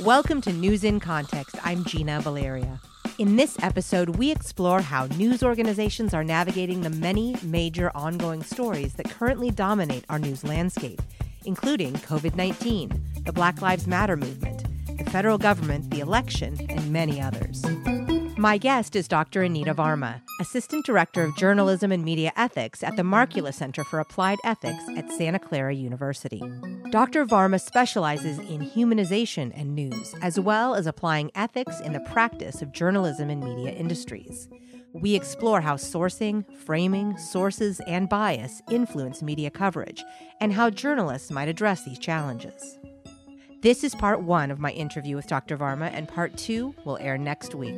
Welcome to News in Context. I'm Gina Valeria. In this episode, we explore how news organizations are navigating the many major ongoing stories that currently dominate our news landscape, including COVID-19, the Black Lives Matter movement, the federal government, the election, and many others. My guest is Dr. Anita Varma, Assistant Director of Journalism and Media Ethics at the Markkula Center for Applied Ethics at Santa Clara University. Dr. Varma specializes in humanization and news, as well as applying ethics in the practice of journalism and media industries. We explore how sourcing, framing, sources, and bias influence media coverage, and how journalists might address these challenges. This is part one of my interview with Dr. Varma, and part two will air next week.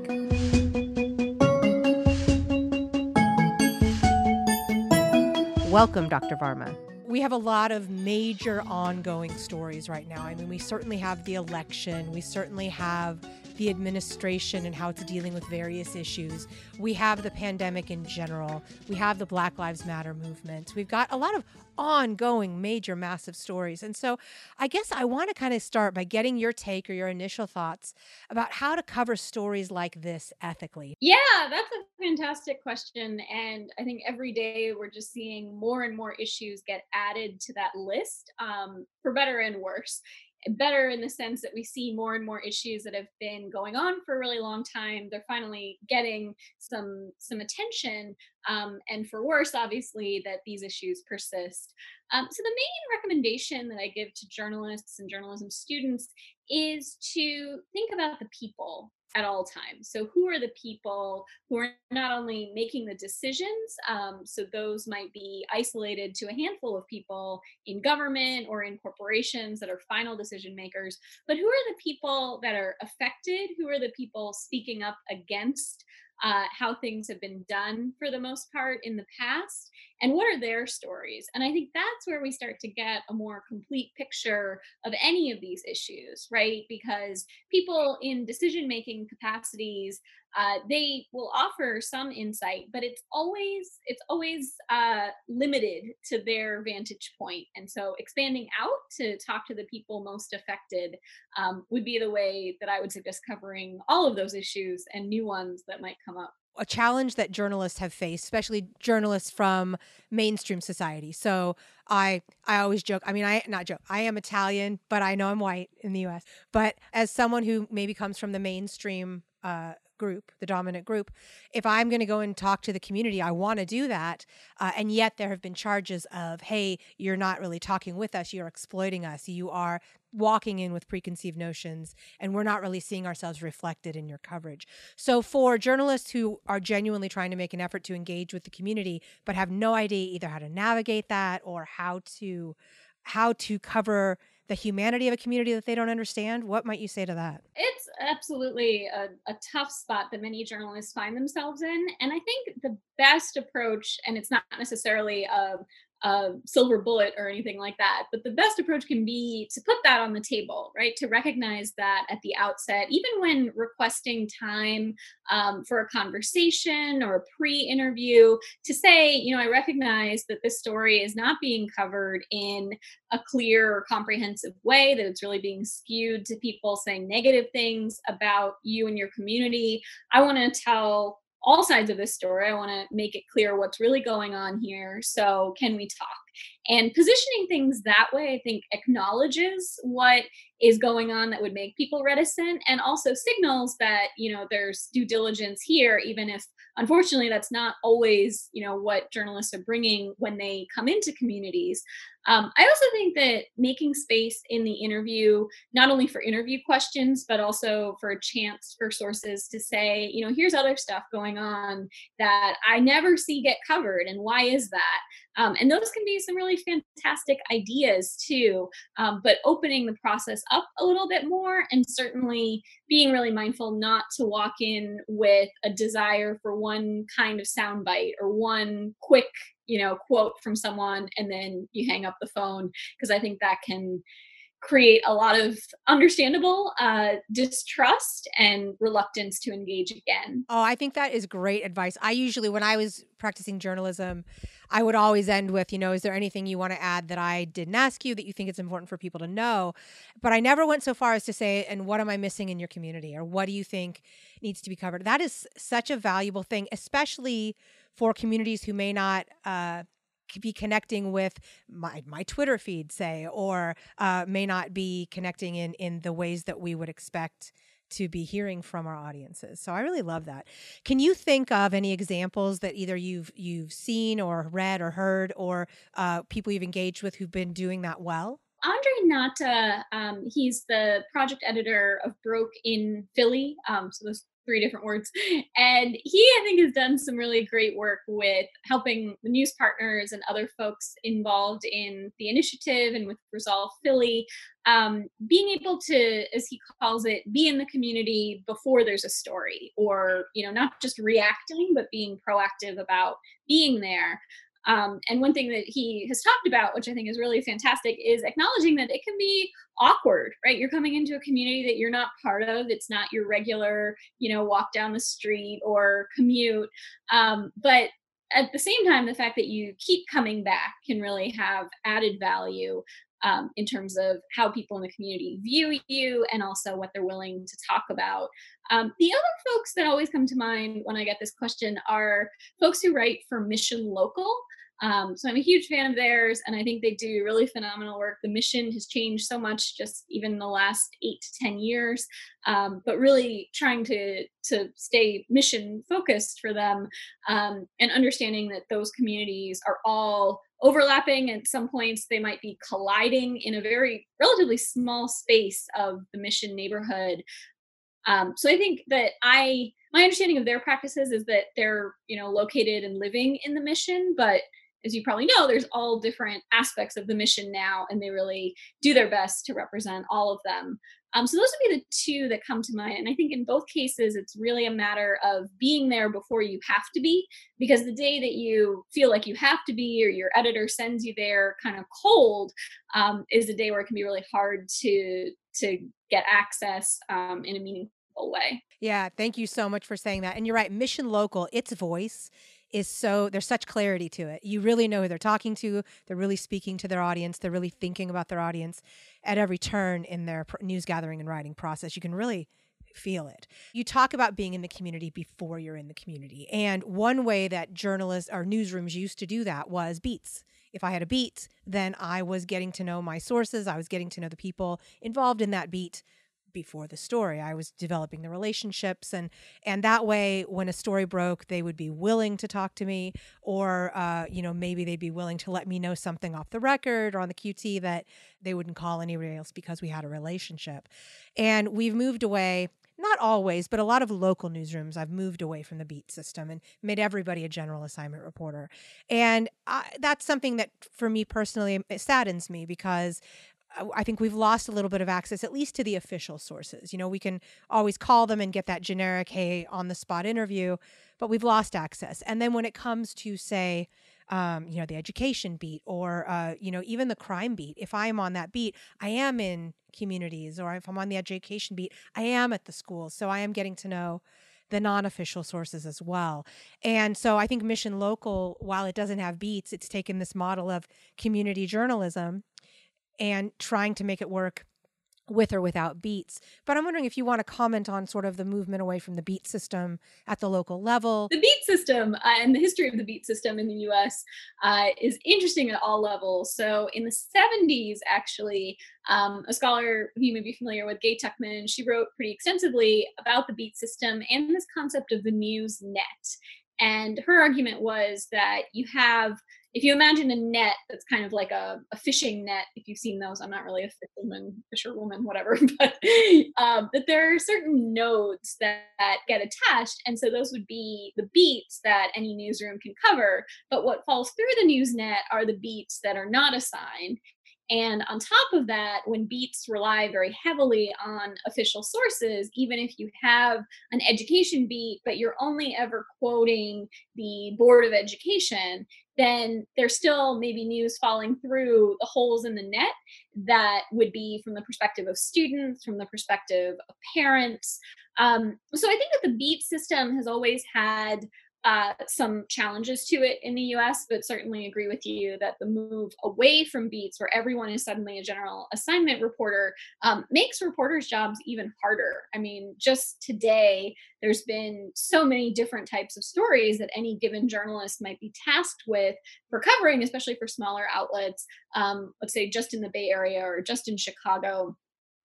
Welcome, Dr. Varma. We have a lot of major ongoing stories right now. I mean, we certainly have the election. We certainly have the administration and how it's dealing with various issues. We have the pandemic in general. We have the Black Lives Matter movement. We've got a lot of ongoing major massive stories. And so I guess I want to kind of start by getting your take or your initial thoughts about how to cover stories like this ethically. Yeah, that's a fantastic question. And I think every day we're just seeing more and more issues get added to that list, for better and worse. Better in the sense that we see more and more issues that have been going on for a really long time. They're finally getting some attention, and for worse, obviously, that these issues persist. So the main recommendation that I give to journalists and journalism students is to think about the people at all times. So who are the people who are not only making the decisions, so those might be isolated to a handful of people in government or in corporations that are final decision makers, but who are the people that are affected? Who are the people speaking up against how things have been done for the most part in the past, and what are their stories? And I think that's where we start to get a more complete picture of any of these issues, right? Because people in decision making capacities, they will offer some insight, but it's always limited to their vantage point. And so expanding out to talk to the people most affected would be the way that I would suggest covering all of those issues and new ones that might come up. A challenge that journalists have faced, especially journalists from mainstream society. So I always joke. I mean, I not joke. I am Italian, but I know I'm white in the U.S. But as someone who maybe comes from the mainstream group, the dominant group, if I'm going to go and talk to the community, I want to do that. And yet there have been charges of, hey, you're not really talking with us. You're exploiting us. You are walking in with preconceived notions, and we're not really seeing ourselves reflected in your coverage. So for journalists who are genuinely trying to make an effort to engage with the community, but have no idea either how to navigate that or how to cover the humanity of a community that they don't understand, what might you say to that? It's absolutely a tough spot that many journalists find themselves in. And I think the best approach, and it's not necessarily a silver bullet or anything like that, but the best approach can be to put that on the table, right? To recognize that at the outset, even when requesting time for a conversation or a pre-interview, to say, I recognize that this story is not being covered in a clear or comprehensive way, that it's really being skewed to people saying negative things about you and your community. I want to tell all sides of this story. I want to make it clear what's really going on here. So, can we talk? And positioning things that way, I think, acknowledges what is going on that would make people reticent, and also signals that, there's due diligence here, even if unfortunately that's not always, what journalists are bringing when they come into communities. I also think that making space in the interview, not only for interview questions, but also for a chance for sources to say, here's other stuff going on that I never see get covered, and why is that? And those can be some really fantastic ideas too, but opening the process up a little bit more, and certainly being really mindful not to walk in with a desire for one kind of soundbite or one quick quote from someone and then you hang up the phone, because I think that can create a lot of understandable distrust and reluctance to engage again. Oh, I think that is great advice. I usually, when I was practicing journalism, I would always end with, is there anything you want to add that I didn't ask you that you think it's important for people to know? But I never went so far as to say, and what am I missing in your community? Or what do you think needs to be covered? That is such a valuable thing, especially for communities who may not, be connecting with my Twitter feed, say, or may not be connecting in the ways that we would expect to be hearing from our audiences. So I really love that. Can you think of any examples that either you've seen or read or heard, or people you've engaged with who've been doing that well? Andre Nata, he's the project editor of Broke in Philly. So those three different words. And he, I think, has done some really great work with helping the news partners and other folks involved in the initiative and with Resolve Philly, being able to, as he calls it, be in the community before there's a story, or, not just reacting, but being proactive about being there. And one thing that he has talked about, which I think is really fantastic, is acknowledging that it can be awkward, right? You're coming into a community that you're not part of. It's not your regular, walk down the street or commute. But at the same time, the fact that you keep coming back can really have added value in terms of how people in the community view you and also what they're willing to talk about. The other folks that always come to mind when I get this question are folks who write for Mission Local. So I'm a huge fan of theirs, and I think they do really phenomenal work. The mission has changed so much just even in the last 8 to 10 years, but really trying to stay mission focused for them, and understanding that those communities are all overlapping. At some points, they might be colliding in a very relatively small space of the mission neighborhood. So I think that my understanding of their practices is that they're, located and living in the mission, but as you probably know, there's all different aspects of the mission now, and they really do their best to represent all of them. So those would be the two that come to mind. And I think in both cases, it's really a matter of being there before you have to be, because the day that you feel like you have to be, or your editor sends you there kind of cold, is a day where it can be really hard to get access in a meaningful way. Yeah, thank you so much for saying that. And you're right, Mission Local, its voice is there's such clarity to it. You really know who they're talking to. They're really speaking to their audience. They're really thinking about their audience at every turn in their news gathering and writing process. You can really feel it. You talk about being in the community before you're in the community. And one way that journalists or newsrooms used to do that was beats. If I had a beat, then I was getting to know my sources. I was getting to know the people involved in that beat before the story. I was developing the relationships, and that way, when a story broke, they would be willing to talk to me, or maybe they'd be willing to let me know something off the record or on the QT that they wouldn't call anybody else because we had a relationship. And we've moved away. Not always, but a lot of local newsrooms, I've moved away from the beat system and made everybody a general assignment reporter. And that's something that, for me personally, it saddens me, because I think we've lost a little bit of access, at least to the official sources. We can always call them and get that generic, hey, on the spot interview, but we've lost access. And then when it comes to, say, the education beat, or, even the crime beat, if I'm on that beat, I am in communities, or if I'm on the education beat, I am at the schools. So I am getting to know the non-official sources as well. And so I think Mission Local, while it doesn't have beats, it's taken this model of community journalism and trying to make it work with or without beats. But I'm wondering if you want to comment on sort of the movement away from the beat system at the local level. The beat system and the history of the beat system in the US is interesting at all levels. So in the 70s, actually, a scholar who you may be familiar with, Gay Tuckman, she wrote pretty extensively about the beat system and this concept of the news net. And her argument was that if you imagine a net that's kind of like a fishing net, if you've seen those, I'm not really a fisherwoman, whatever, but that there are certain nodes that get attached. And so those would be the beats that any newsroom can cover. But what falls through the news net are the beats that are not assigned. And on top of that, when beats rely very heavily on official sources, even if you have an education beat, but you're only ever quoting the Board of Education, then there's still maybe news falling through the holes in the net that would be from the perspective of students, from the perspective of parents. So I think that the beat system has always had some challenges to it in the US, but certainly agree with you that the move away from beats, where everyone is suddenly a general assignment reporter, makes reporters' jobs even harder. I mean, just today, there's been so many different types of stories that any given journalist might be tasked with for covering, especially for smaller outlets, let's say just in the Bay Area or just in Chicago.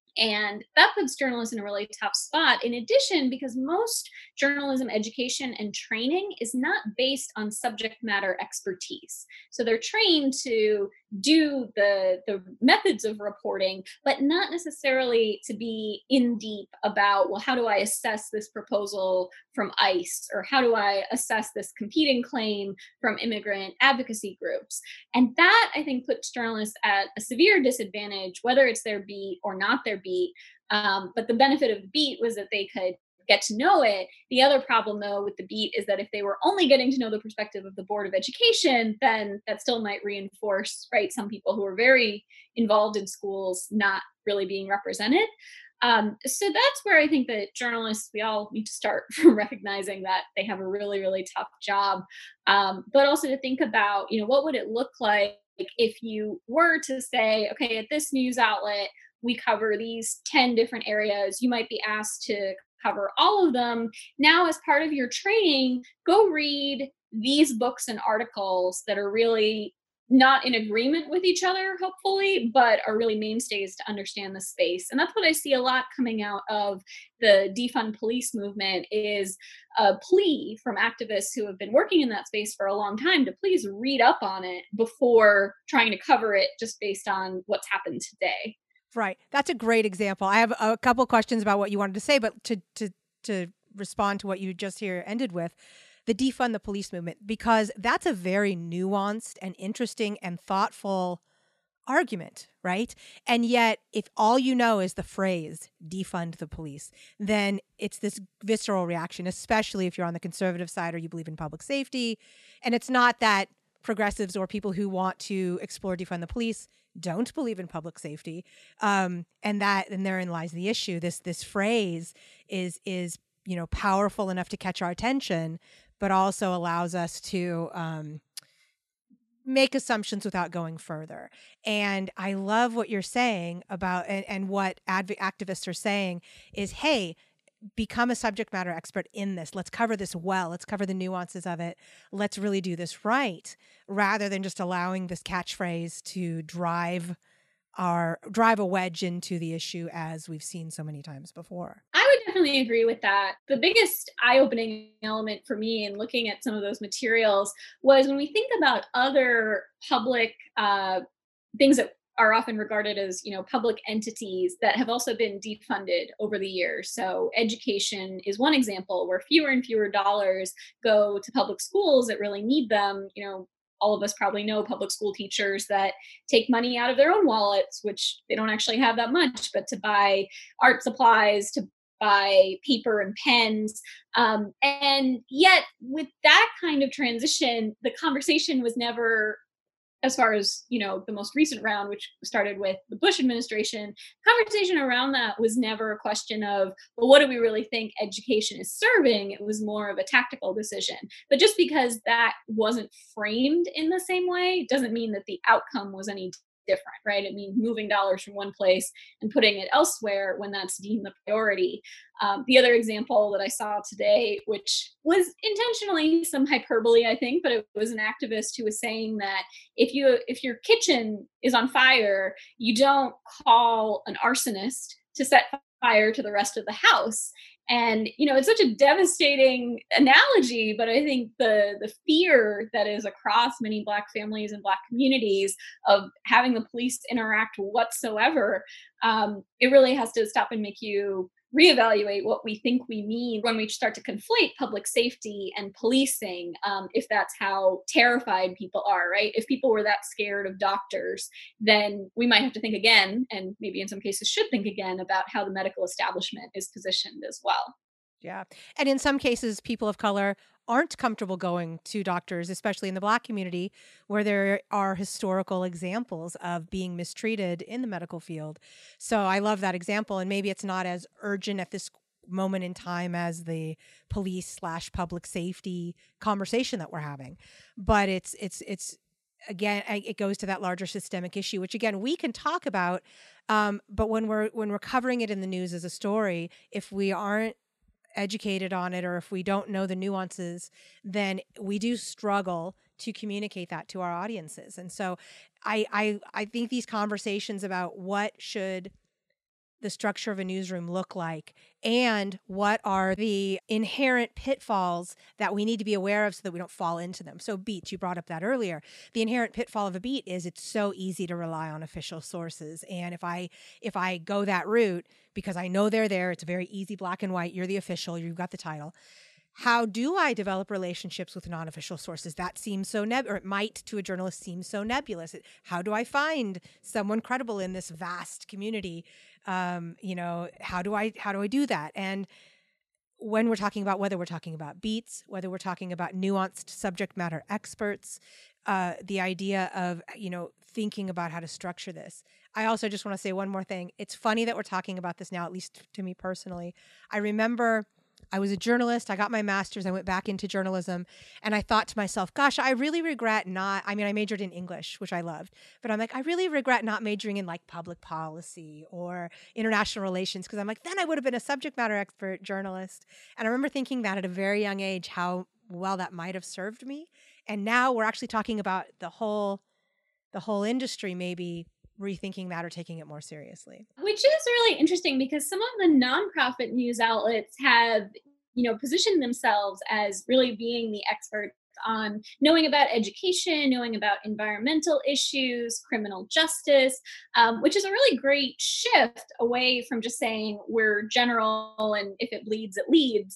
And that puts journalists in a really tough spot. In addition, because most journalism education and training is not based on subject matter expertise. So they're trained to do the methods of reporting, but not necessarily to be in deep about, well, how do I assess this proposal from ICE? Or how do I assess this competing claim from immigrant advocacy groups? And that, I think, puts journalists at a severe disadvantage, whether it's their beat or not their beat. But the benefit of the beat was that they could get to know it. The other problem, though, with the beat is that if they were only getting to know the perspective of the Board of Education, then that still might reinforce, right, some people who are very involved in schools not really being represented. So that's where I think that journalists, we all need to start from recognizing that they have a really, really tough job. But also to think about, what would it look like if you were to say, okay, at this news outlet, we cover these 10 different areas. You might be asked to cover all of them. Now, as part of your training, go read these books and articles that are really not in agreement with each other, hopefully, but are really mainstays to understand the space. And that's what I see a lot coming out of the defund police movement, is a plea from activists who have been working in that space for a long time to please read up on it before trying to cover it just based on what's happened today. Right. That's a great example. I have a couple questions about what you wanted to say, but to respond to what you just here ended with, the defund the police movement, because that's a very nuanced and interesting and thoughtful argument, right? And yet, if all you know is the phrase defund the police, then it's this visceral reaction, especially if you're on the conservative side or you believe in public safety. And it's not that progressives or people who want to explore defund the police don't believe in public safety, and therein lies the issue. This phrase is powerful enough to catch our attention, but also allows us to make assumptions without going further. And I love what you're saying about, and what activists are saying is, hey, become a subject matter expert in this. Let's cover this well. Let's cover the nuances of it. Let's really do this right, rather than just allowing this catchphrase to drive a wedge into the issue, as we've seen so many times before. I would definitely agree with that. The biggest eye-opening element for me in looking at some of those materials was when we think about other public things that are often regarded as, public entities that have also been defunded over the years. So education is one example where fewer and fewer dollars go to public schools that really need them. All of us probably know public school teachers that take money out of their own wallets, which they don't actually have that much, but to buy art supplies, to buy paper and pens. And yet, with that kind of transition, the conversation was never, as far as the most recent round, which started with the Bush administration, conversation around that was never a question of, well, what do we really think education is serving? It was more of a tactical decision. But just because that wasn't framed in the same way doesn't mean that the outcome was any different, right? It means moving dollars from one place and putting it elsewhere when that's deemed the priority. The other example that I saw today, which was intentionally some hyperbole, I think, but it was an activist who was saying that if your kitchen is on fire, you don't call an arsonist to set fire to the rest of the house. And it's such a devastating analogy, but I think the fear that is across many Black families and Black communities of having the police interact whatsoever, it really has to stop and make you reevaluate what we think we mean when we start to conflate public safety and policing, if that's how terrified people are, right? If people were that scared of doctors, then we might have to think again, and maybe in some cases should think again about how the medical establishment is positioned as well. Yeah. And in some cases, people of color aren't comfortable going to doctors, especially in the Black community, where there are historical examples of being mistreated in the medical field. So I love that example. And maybe it's not as urgent at this moment in time as the police/public safety conversation that we're having. But it's again, it goes to that larger systemic issue, which again we can talk about. But when we're covering it in the news as a story, if we aren't educated on it, or if we don't know the nuances, then we do struggle to communicate that to our audiences. And so I think these conversations about what should the structure of a newsroom look like, and what are the inherent pitfalls that we need to be aware of so that we don't fall into them. So beats, you brought up that earlier. The inherent pitfall of a beat is it's so easy to rely on official sources. And if I go that route, because I know they're there, it's very easy, black and white, you're the official, you've got the title. How do I develop relationships with non-official sources? That seems so or it might to a journalist seem so nebulous. How do I find someone credible in this vast community? How do I do that? And when we're talking about, whether we're talking about beats, whether we're talking about nuanced subject matter experts, the idea of, thinking about how to structure this. I also just want to say one more thing. It's funny that we're talking about this now, at least to me personally. I remember I was a journalist. I got my master's. I went back into journalism. And I thought to myself, gosh, I really regret I majored in English, which I loved. But I'm like, I really regret not majoring in like public policy or international relations. Because I'm like, then I would have been a subject matter expert journalist. And I remember thinking that at a very young age, how well that might have served me. And now we're actually talking about the whole industry maybe rethinking that or taking it more seriously. Which is really interesting because some of the nonprofit news outlets have, positioned themselves as really being the experts on knowing about education, knowing about environmental issues, criminal justice, which is a really great shift away from just saying we're general and if it bleeds, it leads.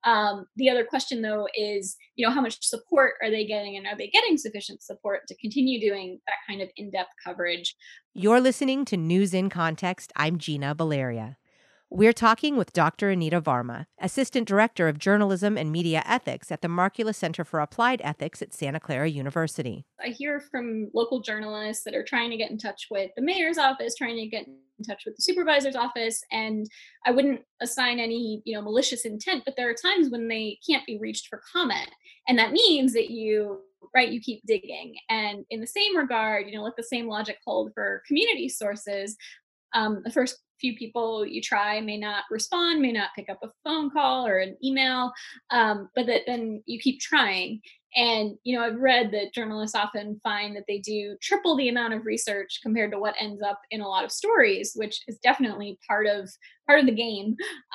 The other question, though, is, how much support are they getting, and are they getting sufficient support to continue doing that kind of in-depth coverage? You're listening to News in Context. I'm Gina Valeria. We're talking with Dr. Anita Varma, Assistant Director of Journalism and Media Ethics at the Markkula Center for Applied Ethics at Santa Clara University. I hear from local journalists that are trying to get in touch with the mayor's office, trying to get in touch with the supervisor's office, and I wouldn't assign any, malicious intent, but there are times when they can't be reached for comment, and that means that you keep digging. And in the same regard, let the same logic hold for community sources. The first few people you try may not respond, may not pick up a phone call or an email, but then you keep trying. And I've read that journalists often find that they do triple the amount of research compared to what ends up in a lot of stories, which is definitely part of the game.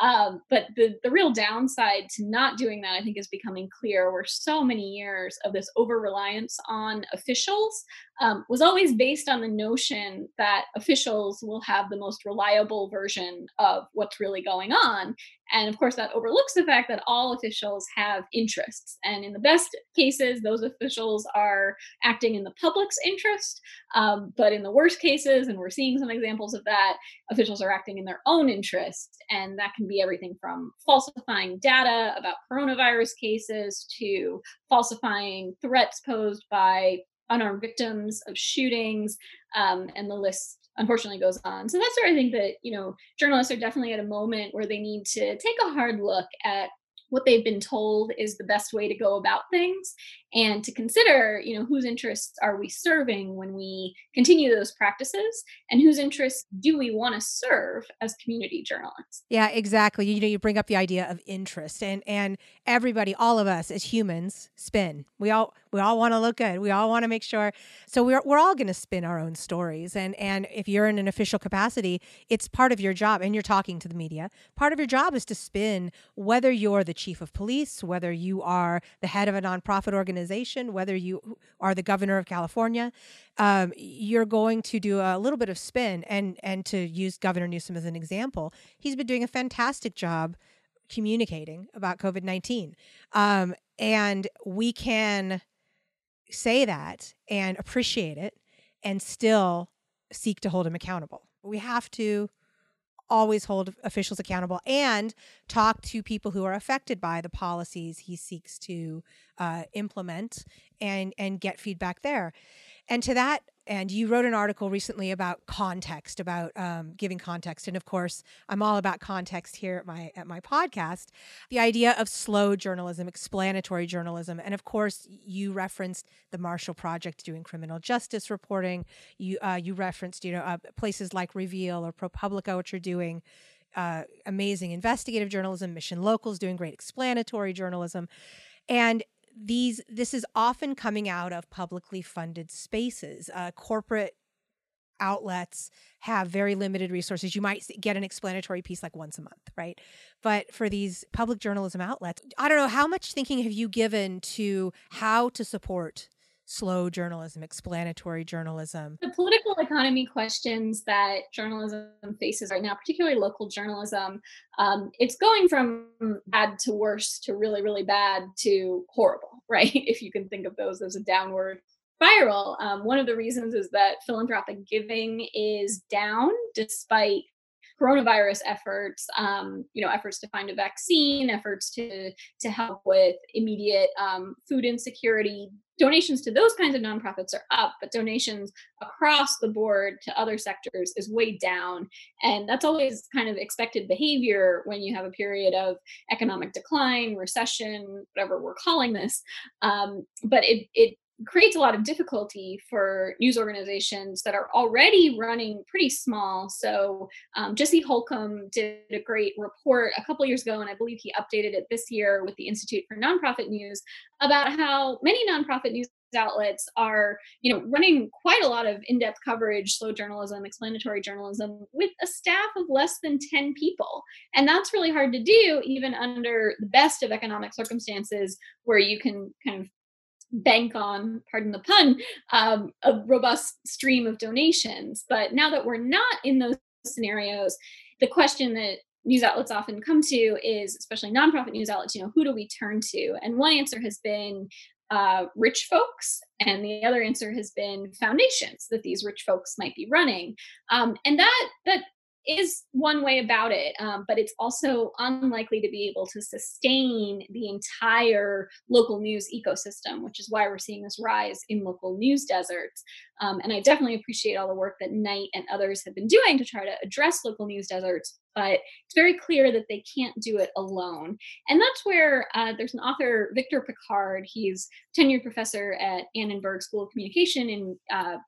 But the real downside to not doing that, I think, is becoming clear. Where so many years of this over reliance on officials was always based on the notion that officials will have the most reliable version of what's really going on. And of course, that overlooks the fact that all officials have interests. And in the best cases, those officials are acting in the public's interest. But in the worst cases, and we're seeing some examples of that, officials are acting in their own interest. And that can be everything from falsifying data about coronavirus cases to falsifying threats posed by unarmed victims of shootings, and the list unfortunately goes on. So that's where I think that, journalists are definitely at a moment where they need to take a hard look at what they've been told is the best way to go about things, and to consider, whose interests are we serving when we continue those practices, and whose interests do we want to serve as community journalists? Yeah, exactly. You bring up the idea of interest, and everybody, all of us as humans, spin. When We all want to look good. We all want to make sure. So we're all going to spin our own stories. And if you're in an official capacity, it's part of your job, and you're talking to the media. Part of your job is to spin, whether you're the chief of police, whether you are the head of a nonprofit organization, whether you are the governor of California, you're going to do a little bit of spin. And to use Governor Newsom as an example, he's been doing a fantastic job communicating about COVID-19. And we can say that and appreciate it and still seek to hold him accountable. We have to always hold officials accountable and talk to people who are affected by the policies he seeks to implement and get feedback there. And to that, and you wrote an article recently about context, about giving context. And of course, I'm all about context here at my podcast. The idea of slow journalism, explanatory journalism. And of course, you referenced the Marshall Project doing criminal justice reporting. You referenced, places like Reveal or ProPublica, which are doing amazing investigative journalism. Mission Local's doing great explanatory journalism. And this is often coming out of publicly funded spaces. Corporate outlets have very limited resources. You might get an explanatory piece like once a month, right? But for these public journalism outlets, I don't know, how much thinking have you given to how to support slow journalism, explanatory journalism? The political economy questions that journalism faces right now, particularly local journalism, it's going from bad to worse to really, really bad to horrible, right? If you can think of those as a downward spiral. One of the reasons is that philanthropic giving is down despite coronavirus efforts, efforts to find a vaccine, efforts to help with immediate food insecurity. Donations to those kinds of nonprofits are up, but donations across the board to other sectors is way down. And that's always kind of expected behavior when you have a period of economic decline, recession, whatever we're calling this. But it creates a lot of difficulty for news organizations that are already running pretty small. So Jesse Holcomb did a great report a couple years ago, and I believe he updated it this year with the Institute for Nonprofit News about how many nonprofit news outlets are, running quite a lot of in-depth coverage, slow journalism, explanatory journalism with a staff of less than 10 people. And that's really hard to do even under the best of economic circumstances where you can kind of bank on, pardon the pun, a robust stream of donations. But now that we're not in those scenarios, the question that news outlets often come to is, especially nonprofit news outlets, who do we turn to? And one answer has been rich folks, and the other answer has been foundations that these rich folks might be running. And that is one way about it, but it's also unlikely to be able to sustain the entire local news ecosystem, which is why we're seeing this rise in local news deserts. And I definitely appreciate all the work that Knight and others have been doing to try to address local news deserts, but it's very clear that they can't do it alone. And that's where there's an author, Victor Pickard. He's tenured professor at Annenberg School of Communication in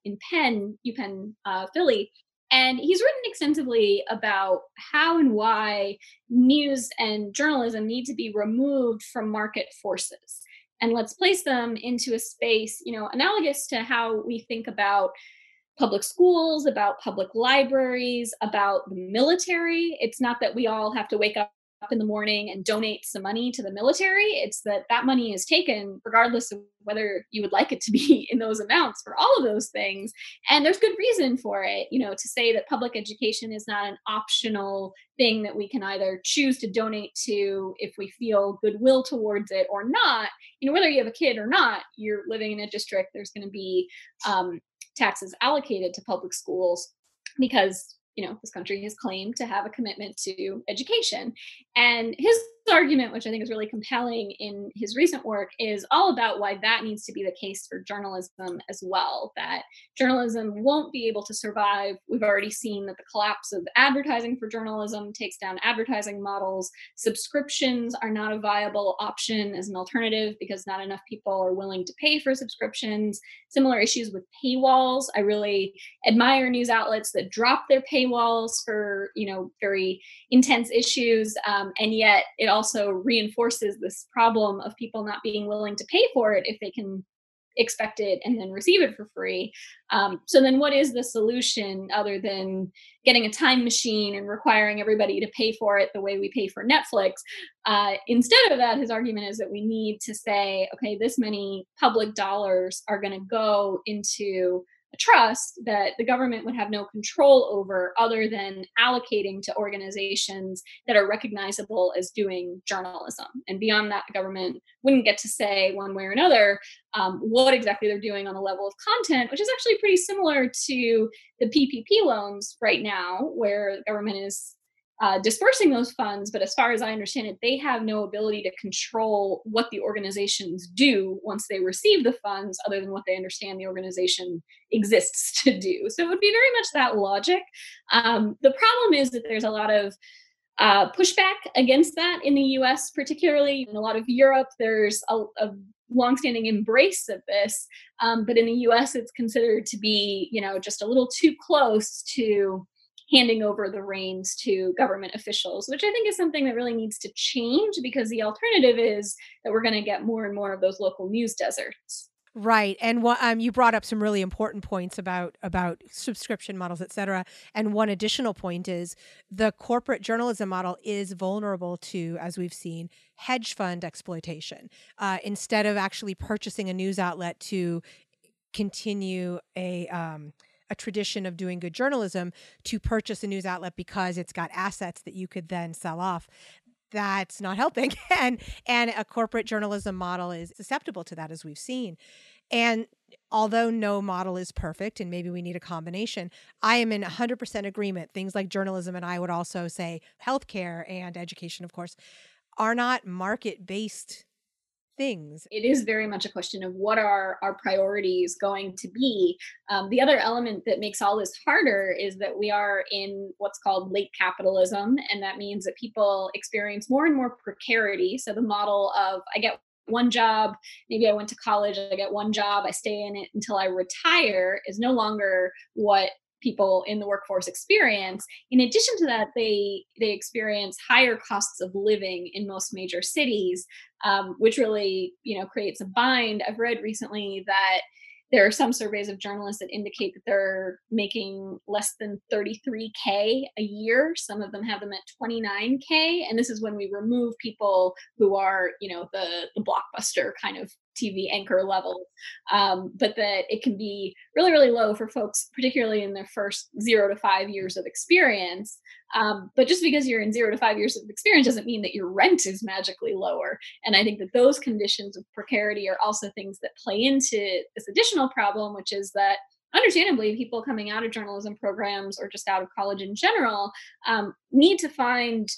UPenn, Philly. And he's written extensively about how and why news and journalism need to be removed from market forces. And let's place them into a space, analogous to how we think about public schools, about public libraries, about the military. It's not that we all have to wake up in the morning and donate some money to the military. It's that money is taken regardless of whether you would like it to be in those amounts for all of those things. And there's good reason for it, to say that public education is not an optional thing that we can either choose to donate to if we feel goodwill towards it or not. Whether you have a kid or not, you're living in a district, there's going to be taxes allocated to public schools because this country has claimed to have a commitment to education. And his argument, which I think is really compelling in his recent work, is all about why that needs to be the case for journalism as well, that journalism won't be able to survive. We've already seen that the collapse of advertising for journalism takes down advertising models. Subscriptions are not a viable option as an alternative because not enough people are willing to pay for subscriptions. Similar issues with paywalls. I really admire news outlets that drop their paywalls for, very intense issues. And yet it also reinforces this problem of people not being willing to pay for it if they can expect it and then receive it for free. So then what is the solution other than getting a time machine and requiring everybody to pay for it the way we pay for Netflix? Instead of that, his argument is that we need to say, okay, this many public dollars are going to go into a trust that the government would have no control over other than allocating to organizations that are recognizable as doing journalism. And beyond that, the government wouldn't get to say one way or another what exactly they're doing on the level of content, which is actually pretty similar to the PPP loans right now, where the government is dispersing those funds. But as far as I understand it, they have no ability to control what the organizations do once they receive the funds, other than what they understand the organization exists to do. So it would be very much that logic. The problem is that there's a lot of pushback against that in the US, particularly in a lot of Europe. There's a longstanding embrace of this, but in the US, it's considered to be, just a little too close to handing over the reins to government officials, which I think is something that really needs to change, because the alternative is that we're going to get more and more of those local news deserts. Right. And you brought up some really important points about subscription models, et cetera. And one additional point is the corporate journalism model is vulnerable to, as we've seen, hedge fund exploitation. Instead of actually purchasing a news outlet to continue a tradition of doing good journalism, to purchase a news outlet because it's got assets that you could then sell off. That's not helping. And a corporate journalism model is susceptible to that, as we've seen. And although no model is perfect, and maybe we need a combination, I am in 100% agreement. Things like journalism, and I would also say healthcare and education, of course, are not market-based things. It is very much a question of what are our priorities going to be. The other element that makes all this harder is that we are in what's called late capitalism, and that means that people experience more and more precarity. So the model of I get one job, maybe I went to college, I get one job, I stay in it until I retire, is no longer what people in the workforce experience. In addition to that, they experience higher costs of living in most major cities, which really creates a bind. I've read recently that there are some surveys of journalists that indicate that they're making less than $33K a year. Some of them have them at $29K, and this is when we remove people who are the blockbuster kind of TV anchor level, but that it can be really, really low for folks, particularly in their first 0 to 5 years of experience. But just because you're in 0 to 5 years of experience doesn't mean that your rent is magically lower. And I think that those conditions of precarity are also things that play into this additional problem, which is that understandably, people coming out of journalism programs or just out of college in general need to find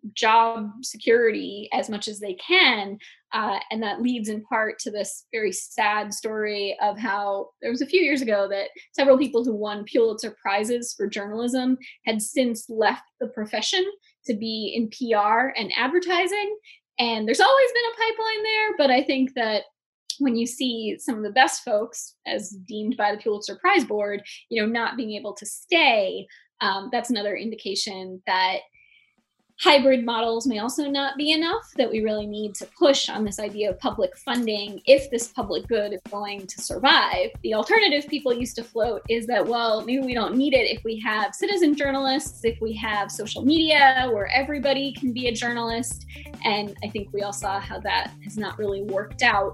job security as much as they can. And that leads in part to this very sad story of how there was a few years ago that several people who won Pulitzer Prizes for journalism had since left the profession to be in PR and advertising. And there's always been a pipeline there, but I think that when you see some of the best folks, as deemed by the Pulitzer Prize Board, not being able to stay, that's another indication that hybrid models may also not be enough, that we really need to push on this idea of public funding if this public good is going to survive. The alternative people used to float is that, well, maybe we don't need it if we have citizen journalists, if we have social media where everybody can be a journalist. And I think we all saw how that has not really worked out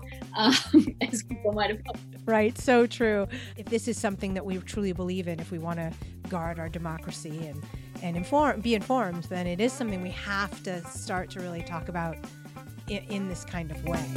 as people might have hoped. Right, so true. If this is something that we truly believe in, if we want to guard our democracy and be informed, then it is something we have to start to really talk about in this kind of way.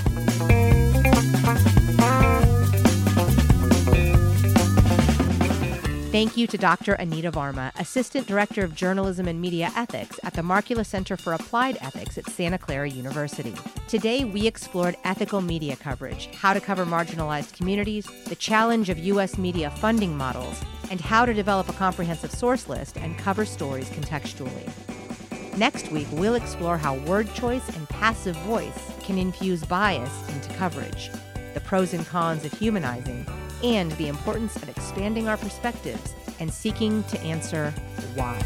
Thank you to Dr. Anita Varma, Assistant Director of Journalism and Media Ethics at the Markkula Center for Applied Ethics at Santa Clara University. Today, we explored ethical media coverage, how to cover marginalized communities, the challenge of U.S. media funding models, and how to develop a comprehensive source list and cover stories contextually. Next week, we'll explore how word choice and passive voice can infuse bias into coverage, the pros and cons of humanizing, and the importance of expanding our perspectives and seeking to answer why.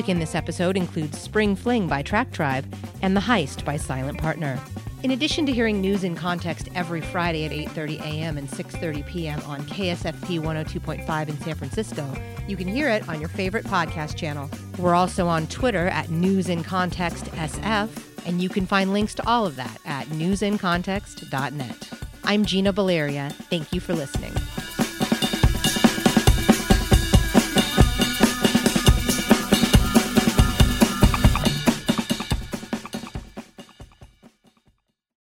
in this episode includes Spring Fling by Track Tribe and The Heist by Silent Partner. In addition to hearing News in Context every Friday at 8:30 a.m. and 6:30 p.m. on KSFP 102.5 in San Francisco, you can hear it on your favorite podcast channel. We're also on Twitter at News in Context SF, and you can find links to all of that at newsincontext.net. I'm Gina Valeria. Thank you for listening.